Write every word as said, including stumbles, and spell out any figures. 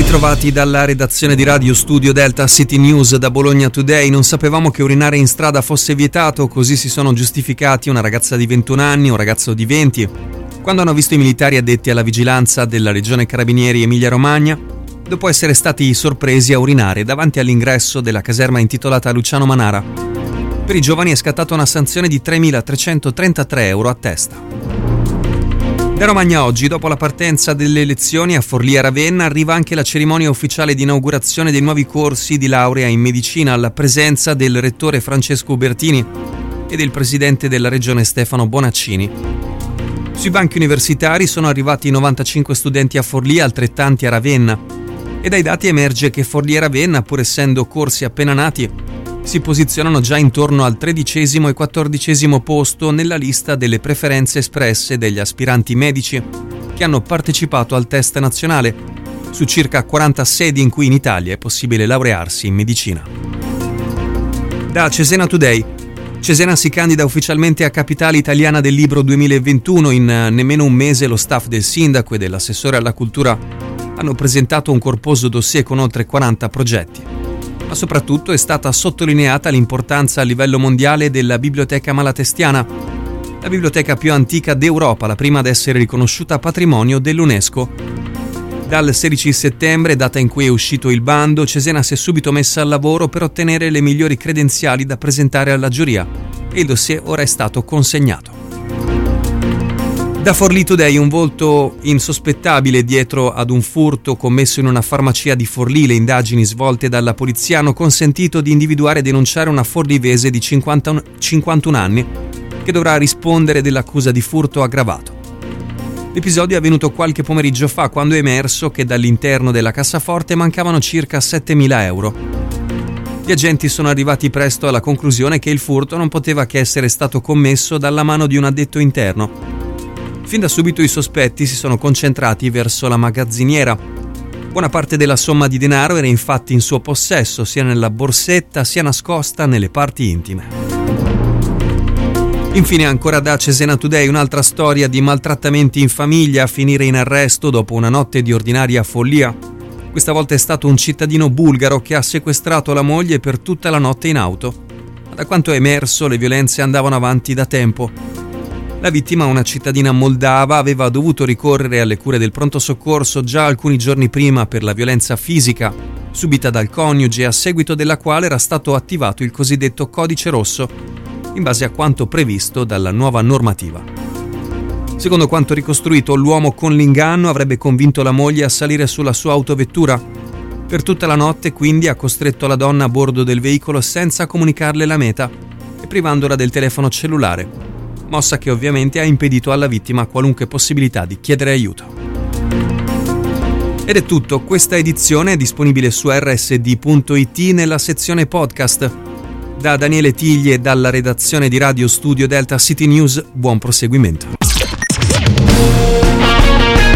Bentrovati dalla redazione di Radio Studio Delta City News da Bologna Today. Non sapevamo che urinare in strada fosse vietato, così si sono giustificati una ragazza di ventuno anni e un ragazzo di venti. Quando hanno visto i militari addetti alla vigilanza della Regione Carabinieri Emilia-Romagna, dopo essere stati sorpresi a urinare davanti all'ingresso della caserma intitolata Luciano Manara. Per i giovani è scattata una sanzione di tremilatrecentotrentatré euro a testa. Da Romagna oggi, dopo la partenza delle lezioni a Forlì e Ravenna, arriva anche la cerimonia ufficiale di inaugurazione dei nuovi corsi di laurea in medicina alla presenza del rettore Francesco Ubertini e del presidente della regione Stefano Bonaccini. Sui banchi universitari sono arrivati novantacinque studenti a Forlì e altrettanti a Ravenna, e dai dati emerge che Forlì e Ravenna, pur essendo corsi appena nati, si posizionano già intorno al tredicesimo e quattordicesimo posto nella lista delle preferenze espresse degli aspiranti medici che hanno partecipato al test nazionale su circa quaranta sedi in cui in Italia è possibile laurearsi in medicina. Da Cesena Today. Cesena si candida ufficialmente a capitale italiana del libro duemilaventuno. In nemmeno un mese lo staff del sindaco e dell'assessore alla cultura hanno presentato un corposo dossier con oltre quaranta progetti. Ma soprattutto è stata sottolineata l'importanza a livello mondiale della Biblioteca Malatestiana, la biblioteca più antica d'Europa, la prima ad essere riconosciuta patrimonio dell'UNESCO. Dal sedici settembre, data in cui è uscito il bando, Cesena si è subito messa al lavoro per ottenere le migliori credenziali da presentare alla giuria e il dossier ora è stato consegnato. Da Forlì Today, un volto insospettabile dietro ad un furto commesso in una farmacia di Forlì. Le indagini svolte dalla polizia hanno consentito di individuare e denunciare una forlivese di cinquantuno anni che dovrà rispondere dell'accusa di furto aggravato. L'episodio è avvenuto qualche pomeriggio fa, quando è emerso che dall'interno della cassaforte mancavano circa settemila euro. Gli agenti sono arrivati presto alla conclusione che il furto non poteva che essere stato commesso dalla mano di un addetto interno. Fin da subito i sospetti si sono concentrati verso la magazziniera. Buona parte della somma di denaro era infatti in suo possesso, sia nella borsetta sia nascosta nelle parti intime. Infine, ancora da Cesena Today, un'altra storia di maltrattamenti in famiglia a finire in arresto dopo una notte di ordinaria follia. Questa volta è stato un cittadino bulgaro che ha sequestrato la moglie per tutta la notte in auto. Ma da quanto è emerso, le violenze andavano avanti da tempo. La vittima, una cittadina moldava, aveva dovuto ricorrere alle cure del pronto soccorso già alcuni giorni prima per la violenza fisica subita dal coniuge, a seguito della quale era stato attivato il cosiddetto codice rosso, in base a quanto previsto dalla nuova normativa. Secondo quanto ricostruito, l'uomo con l'inganno avrebbe convinto la moglie a salire sulla sua autovettura. Per tutta la notte, quindi, ha costretto la donna a bordo del veicolo senza comunicarle la meta e privandola del telefono cellulare, mossa che ovviamente ha impedito alla vittima qualunque possibilità di chiedere aiuto. Ed è tutto, questa edizione è disponibile su erre esse di punto it nella sezione podcast. Da Daniele Tigli e dalla redazione di Radio Studio Delta City News, buon proseguimento.